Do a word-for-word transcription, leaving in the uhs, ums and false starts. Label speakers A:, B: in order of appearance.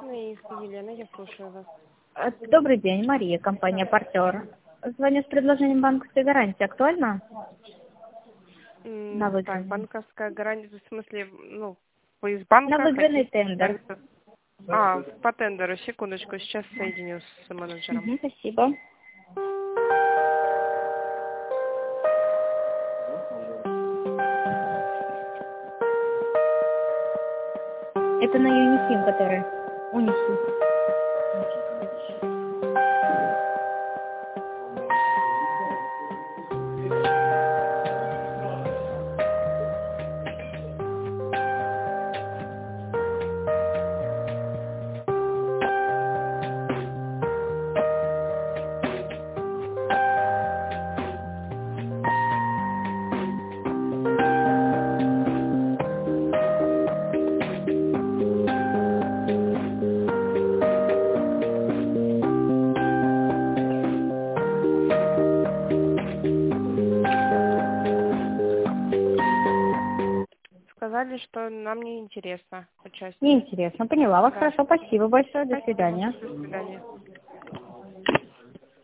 A: Наивка Елена, я слушаю вас.
B: Э, Добрый день, Мария, компания «Партнер». Звоню с предложением банковской гарантии. Актуально?
A: М,
B: На
A: Так,
B: выигранный.
A: банковская гарантия, в смысле, ну, по из
B: На
A: банка
B: выигранный
A: хотите?
B: тендер.
A: А, по тендеру, секундочку, сейчас соединю с менеджером.
B: Мгм, спасибо. Это на Юнисим, который. Унисим.
A: Сказали, что нам не интересно участие.
B: Неинтересно, поняла вас.
A: Да.
B: Хорошо, спасибо большое. До
A: Спасибо.
B: свидания.
A: До свидания.